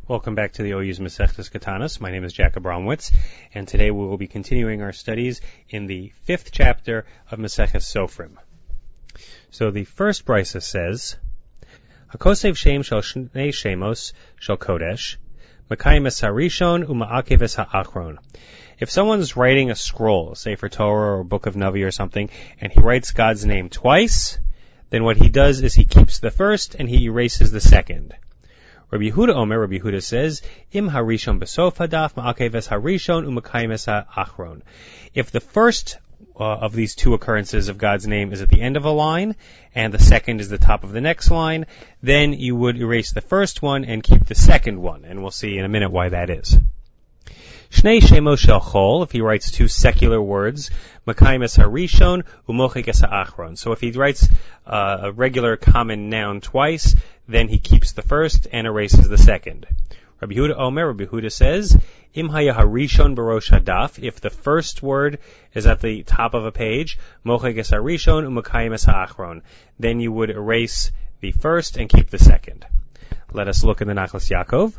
Welcome back to the OU's Masechtas Katanos. My name is Jacob Bromwitz, and today we will be continuing our studies in the 5th chapter of Masechtas Sofrim. So the first brisa says, Hakosev Shem Shel Shnei Shemos Shel Kodesh, Mekayim Es HaRishon Uma'akev Es HaAchron. If someone's writing a scroll, say for Torah or Book of Navi or something, and he writes God's name twice, then what he does is he keeps the first and he erases the second. Rabbi Yehuda says, Im harishon besof hadaf ma'akev es harishon u'makayim es ha'achron. If the first of these two occurrences of God's name is at the end of a line, and the second is the top of the next line, then you would erase the first one and keep the second one, and we'll see in a minute why that is. Shnei shemos shel chol, if he writes two secular words, makayim es harishon u'mochik es ha'achron. So if he writes a regular common noun twice, then he keeps the first and erases the second. Rabbi Yehuda says, Im haya harishon barosh hadaf, if the first word is at the top of a page, mochik es harishon u'makayim es ha'achron, then you would erase the first and keep the second. Let us look in the Nachlas Yaakov.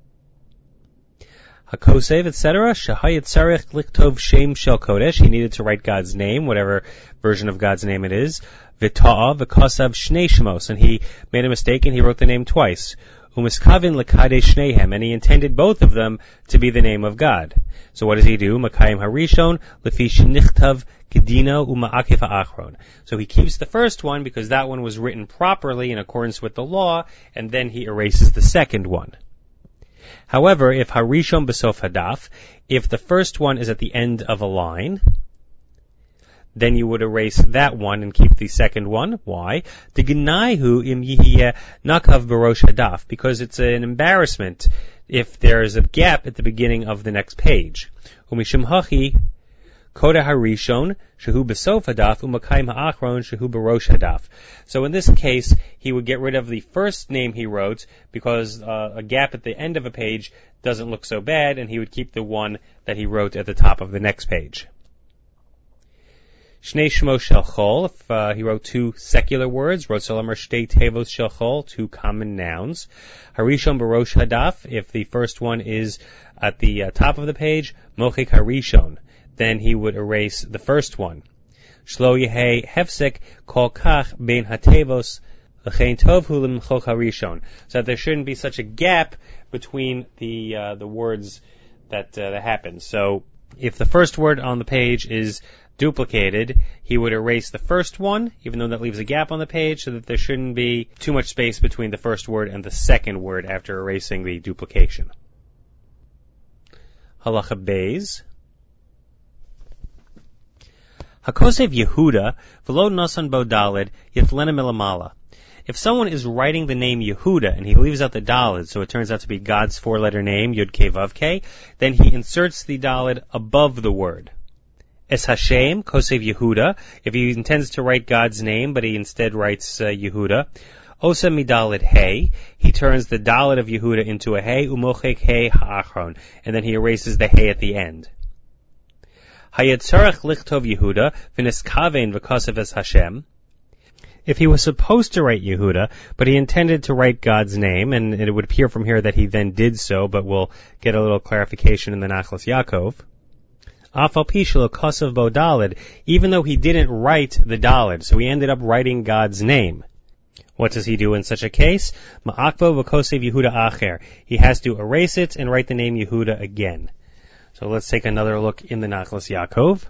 Hakosev, etc. Shahayat tzarech liktov shem shel kodesh. He needed to write God's name, whatever version of God's name it is. V'ta'a v'kosav shnei shemos, and he made a mistake and he wrote the name twice. Umiskavin lekadei shneihem, and he intended both of them to be the name of God. So what does he do? Makayim harishon lefi shenichtav kedino uma'akif ha'achron. So he keeps the first one because that one was written properly in accordance with the law, and then he erases the second one. However, if harishon besof hadaf, if the first one is at the end of a line, then you would erase that one and keep the second one. Why? The genaihu im yihiyeh nakav barosh hadaf, because it's an embarrassment if there is a gap at the beginning of the next page. Umishum hachi koda harishon shehu besof hadaf umakayim ha'achron shehu barosh hadaf. So in this case, he would get rid of the first name he wrote because a gap at the end of a page doesn't look so bad, and he would keep the one that he wrote at the top of the next page. Shnei shemos shel chol, if he wrote two secular words, wrote Solamer shtei tevos shel chol, two common nouns. Harishon barosh hadaf, if the first one is at the top of the page, mochik harishon, then he would erase the first one. Shlo yehei hefsek kol kach bein hatevos l'chein tov hu lemchok harishon, so that there shouldn't be such a gap between the words that happen. So if the first word on the page is duplicated, he would erase the first one, even though that leaves a gap on the page, so that there shouldn't be too much space between the first word and the second word after erasing the duplication. Halacha Beis. Hakosev Yehuda v'lo nasan bo dalid yitlena milamala. If someone is writing the name Yehuda and he leaves out the dalid, so it turns out to be God's four-letter name, Yud Kei Vav Kei, then he inserts the dalid above the word. Es Hashem, Kosev Yehuda, if he intends to write God's name, but he instead writes Yehuda. Osa midalid Hey, he turns the dalid of Yehuda into a Hey, umochek Hey ha'achron, and then he erases the Hey at the end. Hayat tzarech lichtov Yehuda, v'neskavein v'kosev es Hashem. If he was supposed to write Yehuda, but he intended to write God's name, and it would appear from here that he then did so, but we'll get a little clarification in the Nachlas Yaakov. Afal pishlo kosev bo dalid, even though he didn't write the dalid, so he ended up writing God's name. What does he do in such a case? Ma'akvo v'kosev Yehuda acher. He has to erase it and write the name Yehuda again. So let's take another look in the Nachlas Yaakov.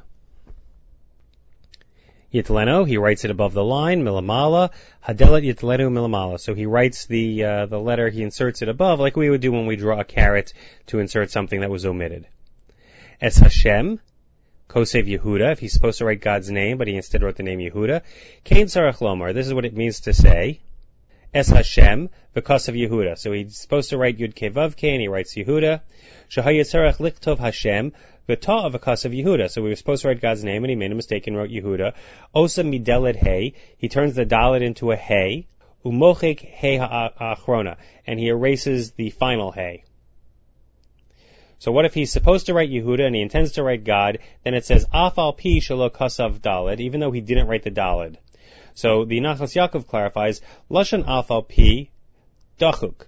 Yitleno, he writes it above the line, milamala, hadelet yitlenu milamala. So he writes the letter, he inserts it above, like we would do when we draw a caret to insert something that was omitted. Es Hashem, Kosev Yehuda, if he's supposed to write God's name, but he instead wrote the name Yehuda. Kein tzarech lomar, this is what it means to say. Es Hashem, v'kosev Yehuda. So he's supposed to write Yud Kei Vav Kei, and he writes Yehuda. Shahayat tzarech liktov Hashem, v'ta'a v'kosev Yehuda. So we were supposed to write God's name, and he made a mistake and wrote Yehuda. Osa mideled Hey, he turns the dalet into a Hey. Umochik Hey ha'achrona, and he erases the final Hey. So what if he's supposed to write Yehuda and he intends to write God? Then it says Afal Pi Shelo Kasav Daled, even though he didn't write the Daled. So the Nachlas Yaakov clarifies Lashon Afal Pi Dachuk.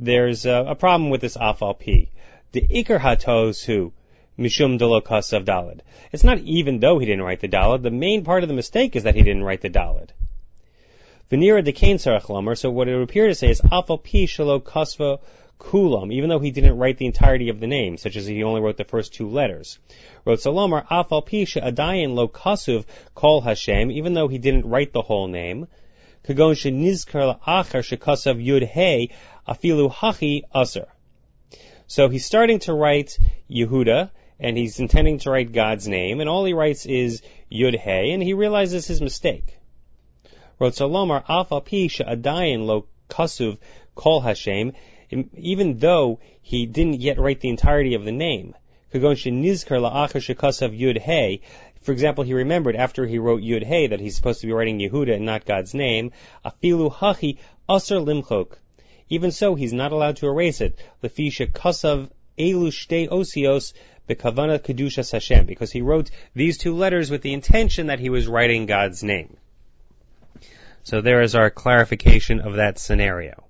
there's a problem with this afal pi. The ikar hatos hu mishum delo kasav dalid. It's not even though he didn't write the dalid. The main part of the mistake is that he didn't write the dalid. V'nira dekain sarach lomer. So what it would appear to say is afal pi shelo kasva kulam, even though he didn't write the entirety of the name, such as he only wrote the first two letters. Wrote Salomar afal pi she'adayin lo kasuv kol Hashem, even though he didn't write the whole name. Kagon shenizkar la'achar shekasav yud hey afilu hachi aser. So he's starting to write Yehuda, and he's intending to write God's name, and all he writes is Yud Hey, and he realizes his mistake. Wrote Salomar, Afal Pi she'adayin lo kasuv kol Hashem, even though he didn't yet write the entirety of the name. Kagon shenizkar la'achar shekasav Yud Hey. For example, he remembered after he wrote Yud Hey that he's supposed to be writing Yehuda and not God's name. Afilu hachi aser limchok. Even so, he's not allowed to erase it. Lefi shekasav elu shtei osios bekavana kedushas Hashem, because he wrote these two letters with the intention that he was writing God's name. So there is our clarification of that scenario.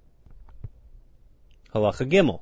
Halacha Gimel.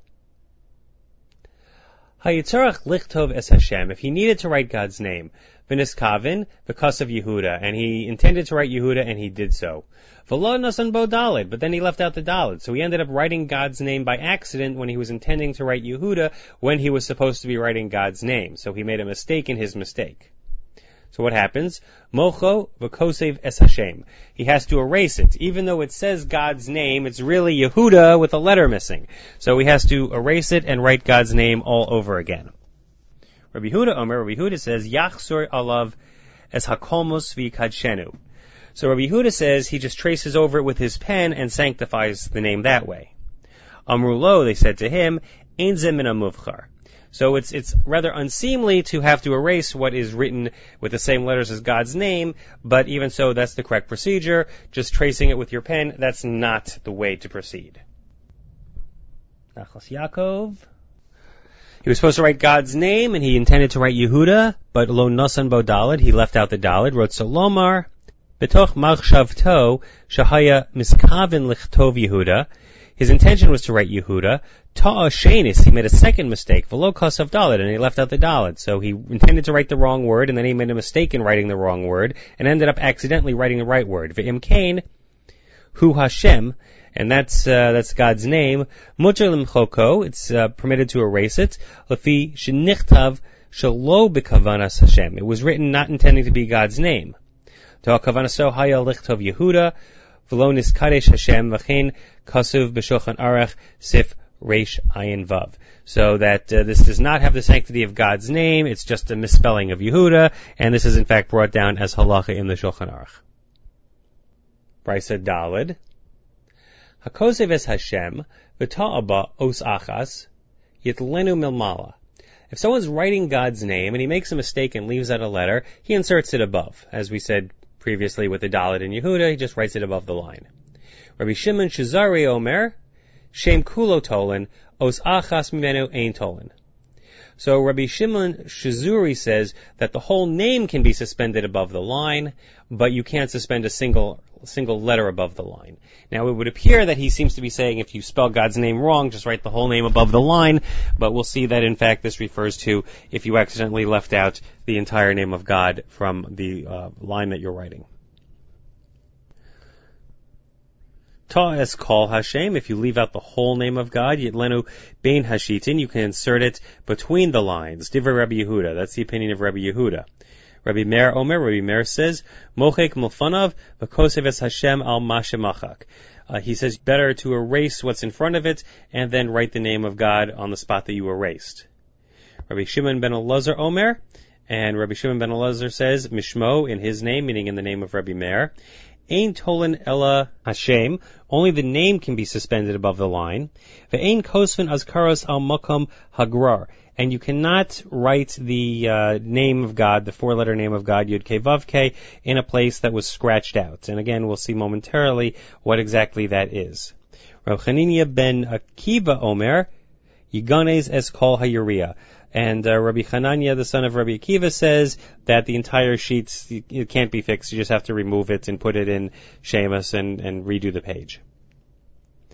Hayitzarach lichtov es Hashem. If he needed to write God's name, v'niskavin because of Yehuda, and he intended to write Yehuda, and he did so. V'lo nasan bo dalid, but then he left out the dalid, so he ended up writing God's name by accident when he was intending to write Yehuda, when he was supposed to be writing God's name. So he made a mistake in his mistake. So what happens? Mocho v'kosev es Hashem. He has to erase it. Even though it says God's name, it's really Yehuda with a letter missing. So he has to erase it and write God's name all over again. Rabbi Yehuda says, Yachsor alav es hakolmos v'kadshenu. So Rabbi Yehuda says he just traces over it with his pen and sanctifies the name that way. Amrulo, they said to him, Ein ze min hamuvchar. So it's rather unseemly to have to erase what is written with the same letters as God's name, but even so, that's the correct procedure. Just tracing it with your pen, that's not the way to proceed. Nachlas Yaakov. He was supposed to write God's name, and he intended to write Yehuda, but lo nasan bo dalid, he left out the dalid, wrote Salomar, betoch machshavto shahaya miskavin lichtov Yehuda. His intention was to write Yehuda. Ta'a shenis, he made a second mistake, v'lo kasav dalid, and he left out the dalid. So he intended to write the wrong word, and then he made a mistake in writing the wrong word, and ended up accidentally writing the right word. V'im kain, hu Hashem, and that's God's name. Mutar limchoko, it's permitted to erase it. Lefi shenichtav shelo bekavanas Hashem. It was written not intending to be God's name. Ta'a kavanaso haya lichtov Yehuda, v'lo niskadesh Hashem, v'chein kasuv b'shulchan aruch sif Reish Ayin Vav. So that this does not have the sanctity of God's name, it's just a misspelling of Yehuda, and this is in fact brought down as halacha in the Shulchan Aruch. Brisa Dalid. Hakosev es Hashem, v'ta'aba os achas, yitlenu milmala. If someone's writing God's name and he makes a mistake and leaves out a letter, he inserts it above. As we said previously with the Dalid in Yehuda, he just writes it above the line. Rabbi Shimon Shazari Omer, Shem kulo tolen, os achas mimenu ein tolen. So Rabbi Shimon Shazuri says that the whole name can be suspended above the line, but you can't suspend a single letter above the line. Now it would appear that he seems to be saying if you spell God's name wrong, just write the whole name above the line, but we'll see that in fact this refers to if you accidentally left out the entire name of God from the line that you're writing. Ta'es kol Hashem, if you leave out the whole name of God, yitlenu bein hashitin, you can insert it between the lines. Divrei Rabbi Yehuda, that's the opinion of Rabbi Yehuda. Rabbi Meir Omer, Rabbi Meir says, mochek mulfanav v'kosev es Hashem al mashemachak. He says better to erase what's in front of it and then write the name of God on the spot that you erased. Rabbi Shimon ben Elazar Omer, and Rabbi Shimon ben Elazar says, mishmo, in his name, meaning in the name of Rabbi Meir, Ein tolen ella Hashem, only the name can be suspended above the line. Ve'ein kosven azkaros al makom hagrar, and you cannot write the name of God, the four-letter name of God, Yud Kei Vav Kei, in a place that was scratched out. And again, we'll see momentarily what exactly that is. Rav Chanina ben Akiva Omer, Yiganes es kol hayuriah. And Rabbi Hanania, the son of Rabbi Akiva, says that the entire sheet, it can't be fixed. You just have to remove it and put it in Shemus and redo the page.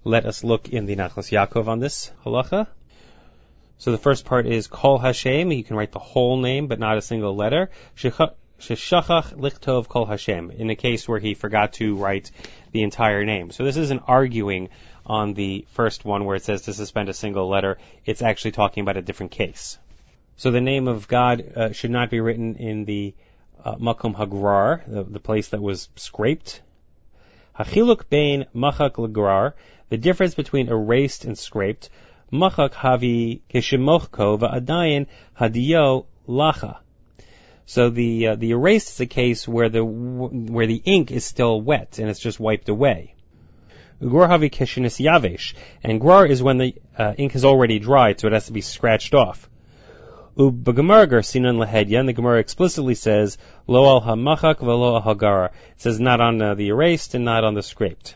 Let us look in the Nachlas Yaakov on this halacha. So the first part is Kol Hashem. You can write the whole name, but not a single letter. Sheshachach lichtov Kol Hashem, in a case where he forgot to write the entire name. So this isn't arguing on the first one where it says to suspend a single letter. It's actually talking about a different case. So the name of God should not be written in the Makom Hagrar, the place that was scraped. Hachiluk bein machak legrar, the difference between erased and scraped. Machak havi kishemochko va'adayin hadiyo lacha. So the erased is a case where the ink is still wet and it's just wiped away. Ugror havi kishenis yavesh, and grar is when the ink is already dried, so it has to be scratched off. B'Gemara Garsinan Lahedya, and the Gemara explicitly says lo al hamachak v'lo al hagara. It says not on the erased and not on the scraped.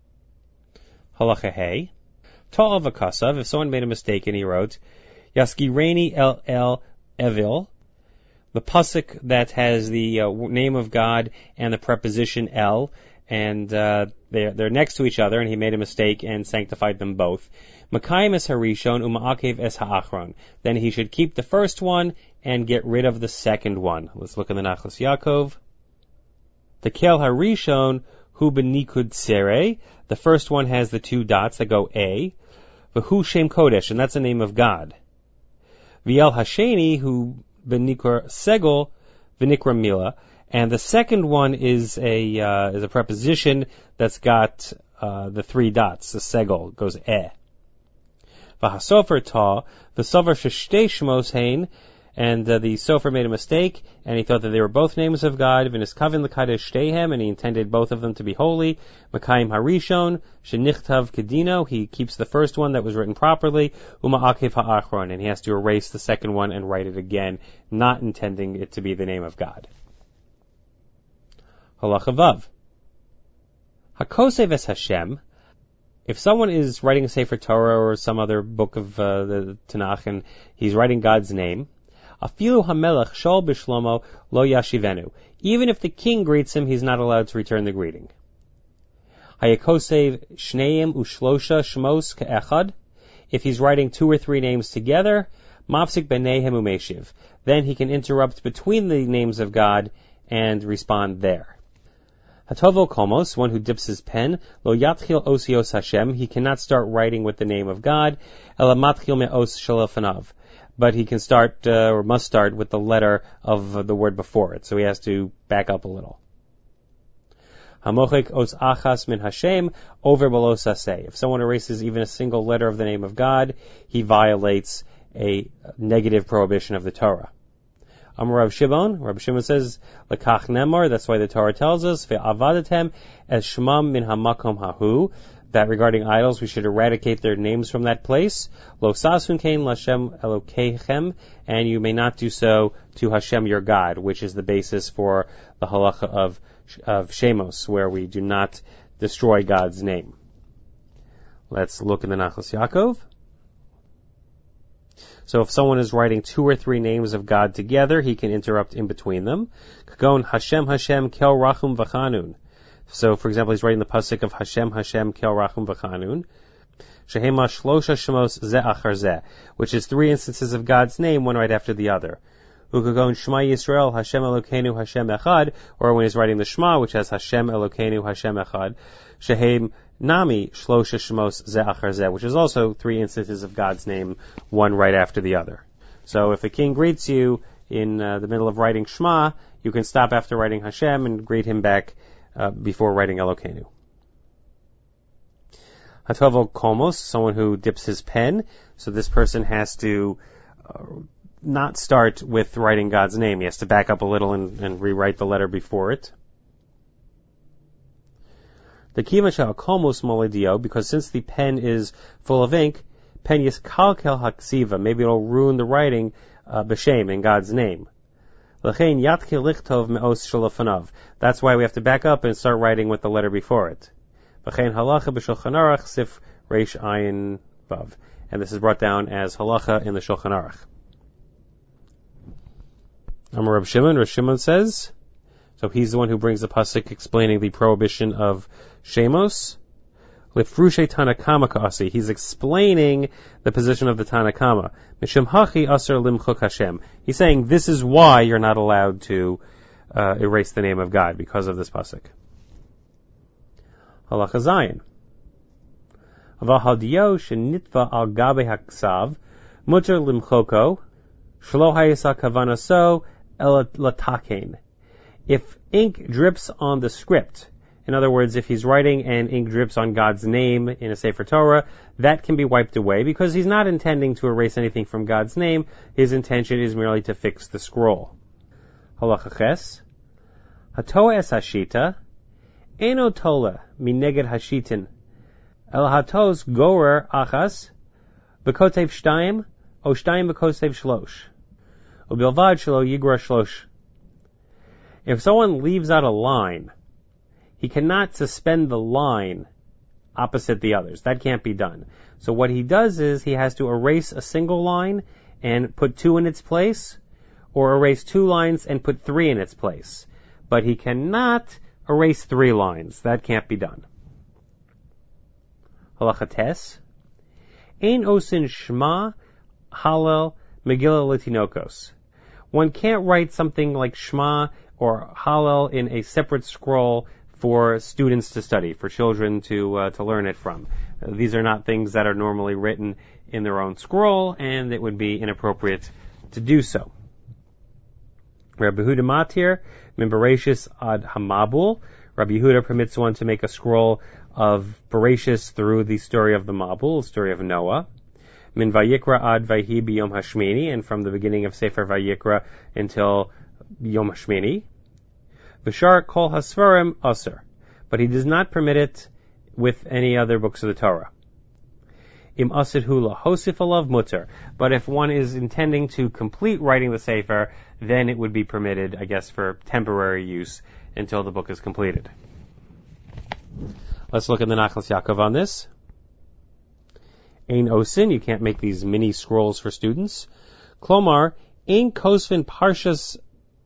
Halacha Hey. Ta'al v'kasav, if someone made a mistake and he wrote Yaskireni el evil, the pasuk that has the name of God and the preposition el, and they're next to each other, and he made a mistake and sanctified them both. Makayim es harishon uma'akev es ha'achron. Then he should keep the first one and get rid of the second one. Let's look in the Nachlas Yaakov. The kel harishon hu benikud sere. The first one has the two dots that go A. V'hu shem kodesh, and that's the name of God. V'el hasheni hu benikur segol v'nikra mila. And the second one is a preposition that's got the three dots. The segol goes eh. V'hasofer ta, the sofer sheshtei shmos hein, and the sofer made a mistake, and he thought that they were both names of God. V'niskavin l'kadesh shteihem, and he intended both of them to be holy. Makayim harishon shenichtav kedino, he keeps the first one that was written properly. Uma'akev ha'achron, and he has to erase the second one and write it again, not intending it to be the name of God. Halacha Vav. Hakosev es Hashem. If someone is writing a Sefer Torah or some other book of the Tanakh and he's writing God's name, afilu hamelech shol bishlomo lo yashivenu. Even if the king greets him, he's not allowed to return the greeting. Hayakosev shneim ushlosha shmos ke'echad. If he's writing two or three names together, mafsik benehem umeshiv. Then he can interrupt between the names of God and respond there. Hatovo komos, one who dips his pen, lo yatchil osios Hashem, he cannot start writing with the name of God, ela matchil me'os shalafanav, but he can start, or must start with the letter of the word before it, so he has to back up a little. Hamochek os achas min Hashem, over below saseh. If someone erases even a single letter of the name of God, he violates a negative prohibition of the Torah. Amar Rav Shimon says, Lekach Nemar, that's why the Torah tells us, Ve'avadatem es shmam min hamakom hahu, that regarding idols we should eradicate their names from that place. Lo sasun kein lashem elokeichem, and you may not do so to Hashem your God, which is the basis for the halacha of Shemos, where we do not destroy God's name. Let's look in the Nachlas Yaakov. So if someone is writing two or three names of God together, he can interrupt in between them. Kagon Hashem Hashem Kel Rachum V'Chanun. So, for example, he's writing the pasuk of Hashem Hashem Kel Rachum V'Chanun. Shehema Shlosha Shemos Ze Achar Ze, which is three instances of God's name, one right after the other. Ukagon Shema Yisrael Hashem Elokeinu Hashem Echad, or when he's writing the Shema, which has Hashem Elokeinu Hashem Echad. Shehem Nami Shlosha Shemos Ze Achar Ze, which is also three instances of God's name, one right after the other. So if a king greets you in the middle of writing Shema, you can stop after writing Hashem and greet him back before writing Elokeinu. Hatovo Komos, someone who dips his pen, so this person has to not start with writing God's name. He has to back up a little and rewrite the letter before it. The kiva shal komos molidio, because since the pen is full of ink, pen yiskalkel haksiva, maybe it'll ruin the writing b'shem, in God's name. L'chein yatkil lichtov me'os shalafanav. That's why we have to back up and start writing with the letter before it. V'chein halacha b'shulchan aruch sif reish ayin vav. And this is brought down as halacha in the Shulchan Aruch. Amar Rav Shimon says, so he's the one who brings the pasuk explaining the prohibition of Shemos. Lefrushe Tanakama Kasi. He's explaining the position of the Tanakama. Mishum Hachi Aser Limchuk Hashem. He's saying this is why you're not allowed to erase the name of God, because of this pasuk. Halacha Zayin. V'haldiyo shenitva al gabe haksav muter limchoko shlo hayisa kavanaso el latakein. If ink drips on the script, in other words, if he's writing and ink drips on God's name in a Sefer Torah, that can be wiped away because he's not intending to erase anything from God's name. His intention is merely to fix the scroll. Halacha Ches. Hatoa es hashita eno tola mineged hashitin el hatos gorer achas b'kotev shtayim o shtayim b'kotev shlosh ubilvad shelo yigra shlosh. If someone leaves out a line, he cannot suspend the line opposite the others. That can't be done. So what he does is he has to erase a single line and put 2 in its place, or erase 2 lines and put 3 in its place. But he cannot erase 3 lines. That can't be done. Halacha Tes. Ein osin Shema Hallel Megillah Latinokos. One can't write something like Shema or Hallel in a separate scroll for students to study, for children to learn it from. These are not things that are normally written in their own scroll, and it would be inappropriate to do so. Rabbi Yehuda Matir, min Bereshis ad Hamabul. Rabbi Yehuda permits one to make a scroll of Bereshis through the story of the Mabul, the story of Noah. Min Vayikra ad Vayhi b'Yom Hashmini, and from the beginning of Sefer Vayikra until Yom Hashmini. V'shar kol hasfarim aser, but he does not permit it with any other books of the Torah. Im asid hu lahosif alav mutter, but if one is intending to complete writing the Sefer, then it would be permitted, I guess, for temporary use until the book is completed. Let's look at the Nachlas Yaakov on this. Ein osin, you can't make these mini scrolls for students. Klomar, ein kosvin parshas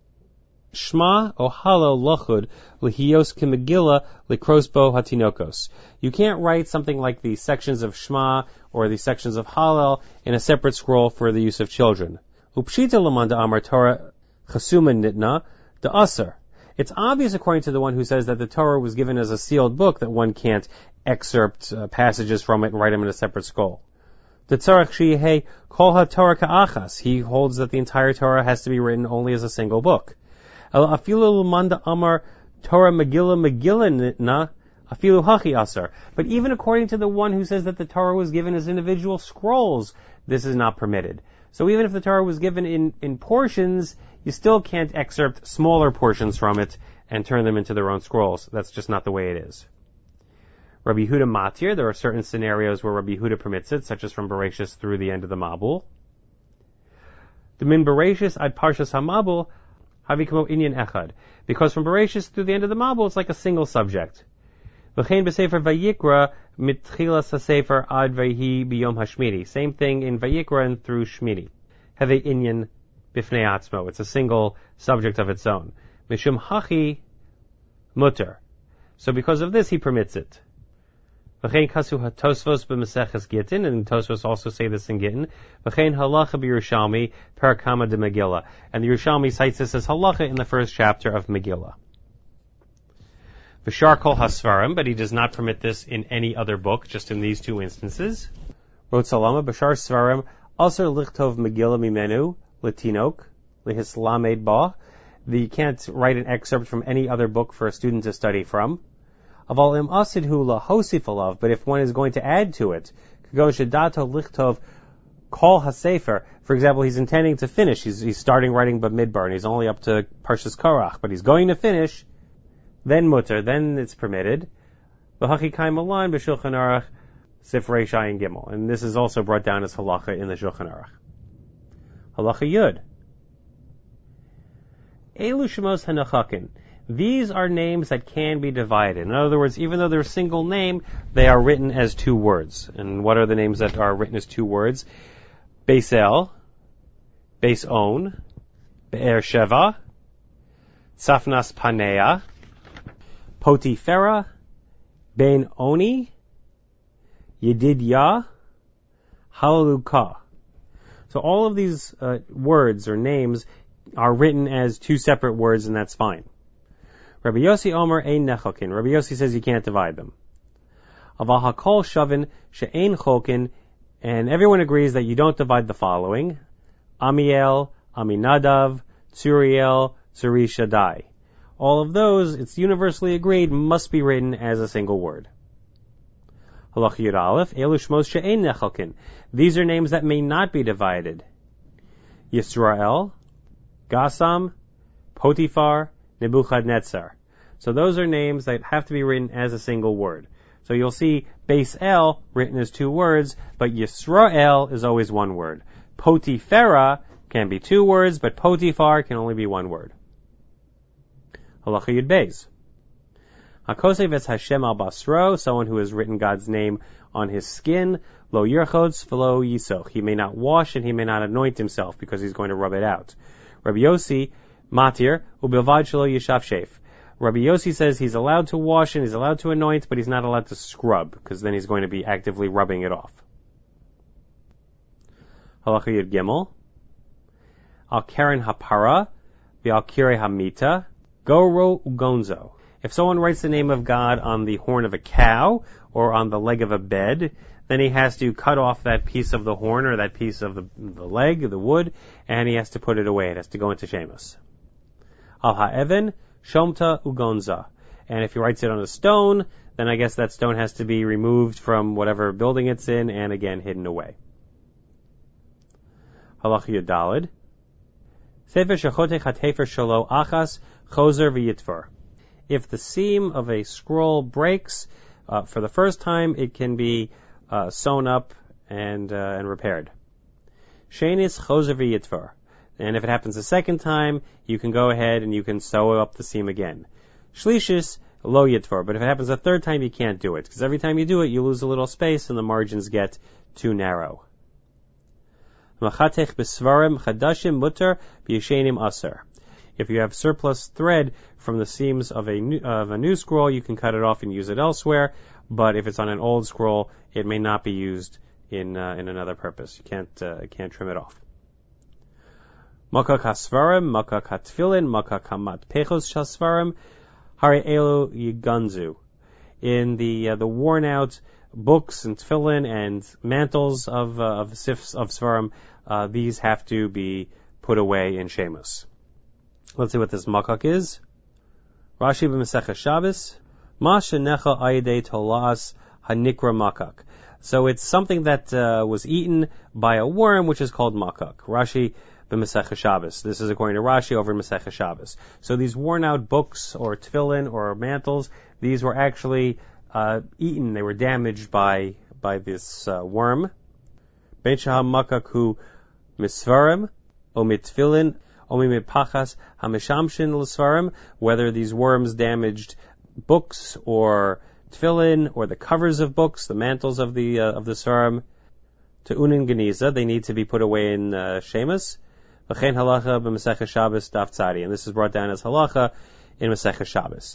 Shema o Hallel lochud lehios k'megillah lekrosbo hatinokos. You can't write something like the sections of Shema or the sections of Hallel in a separate scroll for the use of children. Upshita lamanda amar Torah chasuma nitna de aser. It's obvious, according to the one who says that the Torah was given as a sealed book, that one can't excerpt passages from it and write them in a separate scroll. The tzarech sheyehei kol haTorah ka'achas. He holds that the entire Torah has to be written only as a single book. Afilu lumanda amar Torah Megillah nitna afilu hachi asar. But even according to the one who says that the Torah was given as individual scrolls, this is not permitted. So even if the Torah was given in portions, you still can't excerpt smaller portions from it and turn them into their own scrolls. That's just not the way it is. Rabbi Yehuda Matir, there are certain scenarios where Rabbi Yehuda permits it, such as from Bereshis through the end of the Mabul. The min Bereshis ad Parshas HaMabul havikmo inyan echad. Because from Bereshis through the end of the Mabul, it's like a single subject. V'chein b'sefer Vayikra mitchilas hasefer ad vayhi b'yom hashmini. Same thing in Vayikra and through Shmini. Have inyan bifnei atzmo. It's a single subject of its own. Mishum hachi mutter. So because of this, he permits it. V'chein kasu ha-Tosfos b'Maseches Gittin, and Tosfos also say this in Gittin. V'chein halacha b'Yerushalmi parakama de Megillah. And the Yerushalmi cites this as halacha in the first chapter of Megillah. V'shar kol hasfarim, but he does not permit this in any other book, just in these 2 instances. Wrote Salama, b'shar svarim, aser lichtov Megillah mimenu, Latinok, lehislamed ba. You can't write an excerpt from any other book for a student to study from. Aval im asid hu lahosif alav, but if one is going to add to it, kago shedato lichtov kol hasefer. For example, he's intending to finish. He's starting writing Bamidbar, and he's only up to Parshas Korach, but he's going to finish. Then mutter, then it's permitted. V'hachi kaim alan b'Shulchan Aruch Sifrei Shayin Gimel, and this is also brought down as halacha in the Shulchan Aruch. Halacha Yud. Elu shemos hanachakin. These are names that can be divided. In other words, even though they're a single name, they are written as 2 words. And what are the names that are written as 2 words? Beis El, Beis On, Be'er Sheva, Tzafnas Panea, Potifera, Ben Oni, Yedidya, Halaluka. So all of these words or names are written as two separate words, and that's fine. Rabbi Yossi Omer ein nechokin. Rabbi Yossi says you can't divide them. Aval hakol shavin she'ein chokin, and everyone agrees that you don't divide the following: Amiel, Aminadav, Tsuriel, Tsuri Shaddai. All of those, it's universally agreed, must be written as a single word. Halach Yud Aleph, Elu Shmos she'ein nechokin. These are names that may not be divided. Yisrael, Gassam, Potiphar, Nebuchadnezzar. So those are names that have to be written as a single word. So you'll see Beis El written as two words, but Yisrael is always one word. Potiphera can be two words, but Potiphar can only be one word. Halacha Yud Beis. HaKosev es Hashem al basro, someone who has written God's name on his skin, lo yirchotz v'lo yisoch. He may not wash and he may not anoint himself because he's going to rub it out. Rabbi Yossi, matir, ubilvad shelo yishav shef. Rabbi Yossi says he's allowed to wash and he's allowed to anoint, but he's not allowed to scrub, because then he's going to be actively rubbing it off. Halacha Yud Gimel. Al keren hapara, v'al kirei hamita, goro ugonzo. If someone writes the name of God on the horn of a cow or on the leg of a bed, then he has to cut off that piece of the horn or that piece of the leg, the wood, and he has to put it away. It has to go into shemus. Al ha'even, shomta ugonza. And if he writes it on a stone, then I guess that stone has to be removed from whatever building it's in and again hidden away. Halach Yud Daled. Sefer shechotech hatefer shalo achas chozer v'yitvar. If the seam of a scroll breaks for the first time, it can be sewn up and repaired. Shenis chozer v'yitvar. And if it happens a second time, you can go ahead and you can sew up the seam again. Shlishis lo yitvar. But if it happens a third time, you can't do it, because every time you do it, you lose a little space and the margins get too narrow. Machatech besvarim chadashim mutar v'yeshenim aser. If you have surplus thread from the seams of a new scroll, you can cut it off and use it elsewhere. But if it's on an old scroll, it may not be used in another purpose. You can't trim it off. Makak hasvarim, makak hatfilin, makak hamat pechos shasvarim, hari elu yiganzu. In the worn out books and tefillin and mantles of svarim, these have to be put away in shemus. Let's see what this makak is. Rashi b'Masechah Shabbos, ma shenecha ayidei tolas hanikra makak. So it's something that was eaten by a worm, which is called makak. Rashi b'Masechah Shabbos. This is according to Rashi over in Masechah Shabbos. So these worn out books or tefillin or mantles, these were actually eaten. They were damaged by this worm. Ben shaham makak hu misvarim o mitfillin. Whether these worms damaged books or tefillin or the covers of books, the mantles of the svarim, to unin geniza, they need to be put away in shemus. V'chein halacha b'Masechah Shabbos daf tzadi, and this is brought down as halacha in Masechah Shabbos.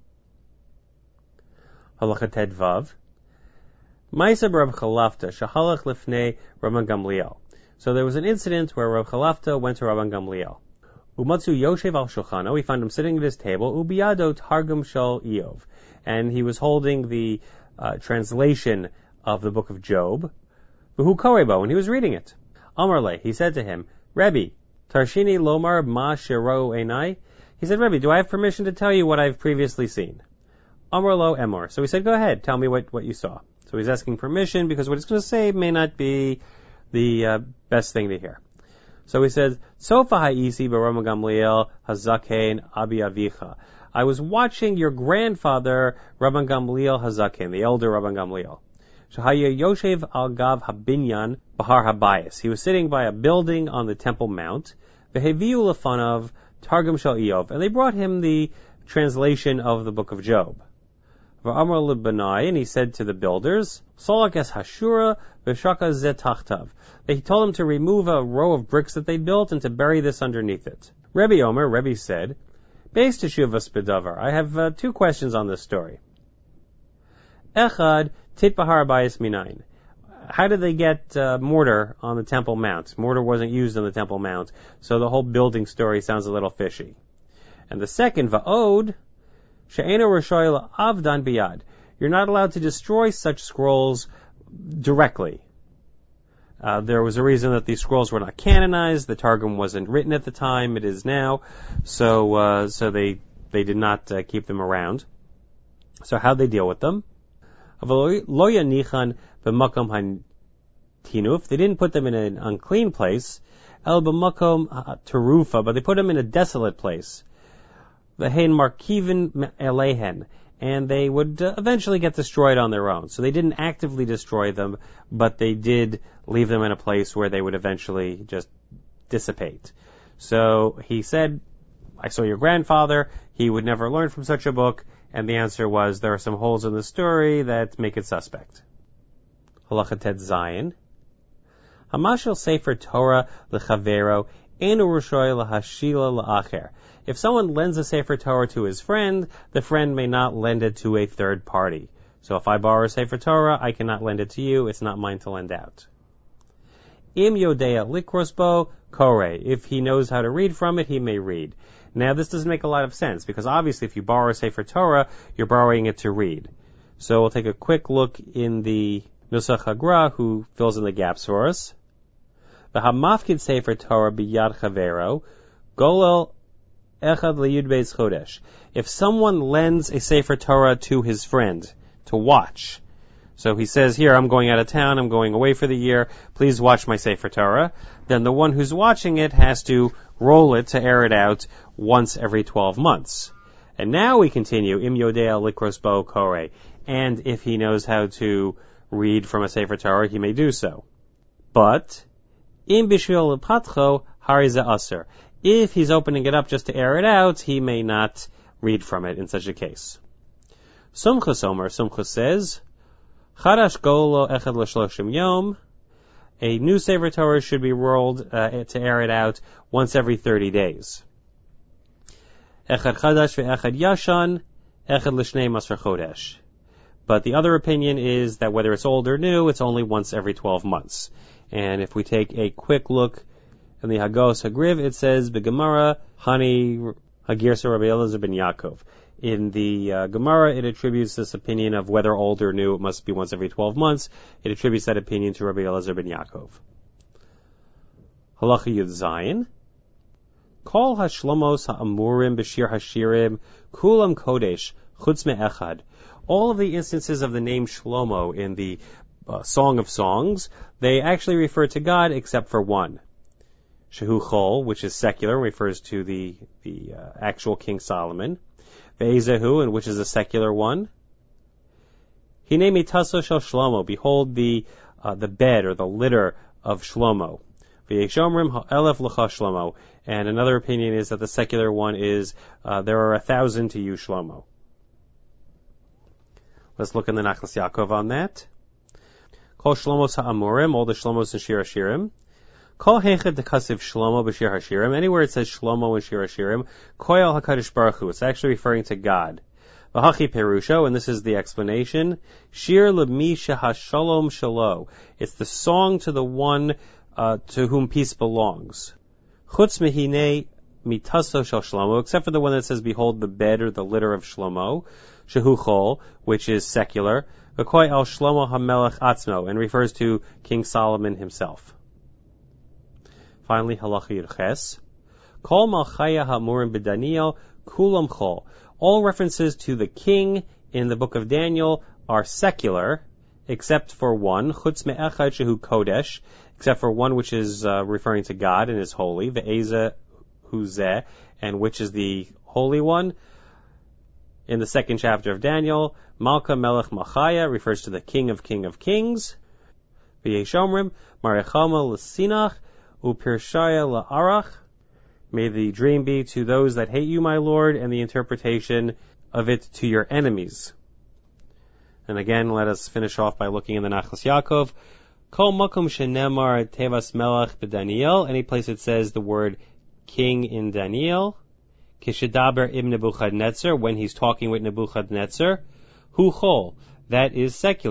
Halacha ted vav. Ma'aseh Rav Chalafta shahalach lifnei Rabban Gamliel. So there was an incident where Rav Chalafta went to Rabban Gamliel. Umatzu Yoshev al Shulchano, we found him sitting at his table, Ubiyado Targum Shal Iyov, and he was holding the translation of the book of Job. V'hu korebo, and he was reading it. Amarle, he said to him, Rebbe, Tarshini Lomar Ma Shiro Einai. He said, Rebbe, do I have permission to tell you what I've previously seen? Amarlo Emor. So he said, go ahead, tell me what you saw. So he's asking permission because what he's going to say may not be the best thing to hear. So he says, Sofa ha'isi b'Rabban Gamliel hazaken abi avicha. I was watching your grandfather, Rabban Gamliel hazaken, the elder Rabban Gamliel. Shahaya Yoshev al gav habinyan bahar habayis. He was sitting by a building on the Temple Mount. V'heviu lefanav targum shel Iyov, and they brought him the translation of the book of Job. V'amar lebanai, and he said to the builders, Solak es hashura v'shaka zetachtav. He told them to remove a row of bricks that they built and to bury this underneath it. Rebbe said, Beis teshuvas bedavar. I have two questions on this story. Echad Titbahar Bayis Minayin. How did they get mortar on the Temple Mount? Mortar wasn't used on the Temple Mount, so the whole building story sounds a little fishy. And the second, Va'od, She'eno Rishoy Avdan Biyad. You're not allowed to destroy such scrolls directly. There was a reason that these scrolls were not canonized. The Targum wasn't written at the time. It is now. So they did not keep them around. So how'd they deal with them? Lo yanichan b'makom hantinuf. They didn't put them in an unclean place. El b'makom terufa, but they put them in a desolate place. V'hein markivin elehen. And they would eventually get destroyed on their own. So they didn't actively destroy them, but they did leave them in a place where they would eventually just dissipate. So he said, I saw your grandfather, he would never learn from such a book, and the answer was, there are some holes in the story that make it suspect. Halacha Tet Zayin. Hamashil Sefer Torah l'chavero enu rushoy l'hashila l'acher. If someone lends a Sefer Torah to his friend, the friend may not lend it to a third party. So if I borrow a Sefer Torah, I cannot lend it to you. It's not mine to lend out. Im yodea likrosbo kore. If he knows how to read from it, he may read. Now, this doesn't make a lot of sense, because obviously if you borrow a Sefer Torah, you're borrowing it to read. So we'll take a quick look in the Nusach HaGra, who fills in the gaps for us. The Hamafkid Sefer Torah biyad chavero, golel echad liyud beis chodesh. If someone lends a Sefer Torah to his friend to watch, so he says, here, I'm going out of town, I'm going away for the year, please watch my Sefer Torah, then the one who's watching it has to roll it to air it out once every 12 months. And now we continue, im yodea likros bo kore. And if he knows how to read from a Sefer Torah, he may do so. But, im bishvil lepatcho hariza aser. If he's opening it up just to air it out, he may not read from it in such a case. Sumchus Omer, Sumchus says, Chadash golo echad l'shloshim yom. A new Sefer Torah should be rolled to air it out once every 30 days. Echad chadash ve'echad yashan, echad l'shnei masar chodesh. But the other opinion is that whether it's old or new, it's only once every 12 months. And if we take a quick look in the Hagos Hagriv, it says, B'Gemara, Hani Hagirsa Rabbi Elazar ben Yaakov. In the Gemara, it attributes this opinion of whether old or new, it must be once every 12 months. It attributes that opinion to Rabbi Elazar ben Yaakov. Halacha Yud Zayin. Kol hashlomos ha'amurim b'shir hashirim kulam kodesh chutz me'echad. All of the instances of the name Shlomo in the Song of Songs, they actually refer to God except for one. Shehu Chol, which is secular, refers to the actual King Solomon. Ve'ezehu, and which is a secular one. Hinei mitaso shel Shlomo, behold the bed or the litter of Shlomo. Ve'yeshomrim ha'elef l'cha Shlomo. And another opinion is that the secular one is there are 1,000 to you, Shlomo. Let's look in the Nachlas Yaakov on that. Kol Shlomos ha'amurim, all the Shlomos and Shir Hashirim. Kol hechad dekasiv Shlomo b'Shir Hashirim. Anywhere it says Shlomo and Shir Hashirim, Koyal HaKadosh Baruch Hu. It's actually referring to God. V'hachi Perusho, and this is the explanation. Shir l'mi shehashalom shalo. It's the song to the one to whom peace belongs. Chutz mehine mitaso shel Shlomo, except for the one that says, behold the bed or the litter of Shlomo. Shehu Chol, which is secular. V'koy al Shlomo HaMelech Atzmo, and refers to King Solomon himself. Finally, Halacha Yud Ches. Kol Malchaya HaMurim b'Daniel Kulam Chol. All references to the king in the book of Daniel are secular, except for one, Chutz Me'echad Shehu Kodesh, except for one which is referring to God and is holy, Ve'eza Huzeh, and which is the holy one. In the second chapter of Daniel, Malka Melech Malchaya refers to the King of Kings. V'yeshomrim Marechama L'Sinach Upirshaya La'arach. May the dream be to those that hate you, my Lord, and the interpretation of it to your enemies. And again, let us finish off by looking in the Nachlas Yaakov. Kol makom shenemar tevas melech b'Daniel. Any place it says the word king in Daniel. Kishedaber ibn Nebuchadnezzar, when he's talking with Nebuchadnezzar. Hu chol, that is secular.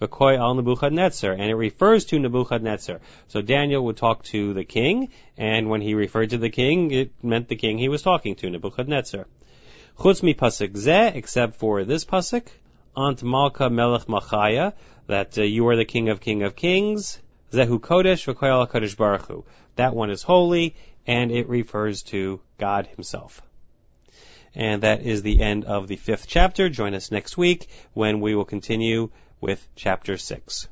v'koi al Nebuchadnezzar, and it refers to Nebuchadnezzar. So Daniel would talk to the king, and when he referred to the king, it meant the king he was talking to, Nebuchadnezzar. Chutz mi pasuk zeh, except for this pasuk, Ant Malka Melech Machaya, that you are the King of Kings, Zehu Kodesh v'Koyal Kodesh Baruch Hu. That one is holy, and it refers to God himself. And that is the end of the 5th chapter. Join us next week when we will continue with chapter 6.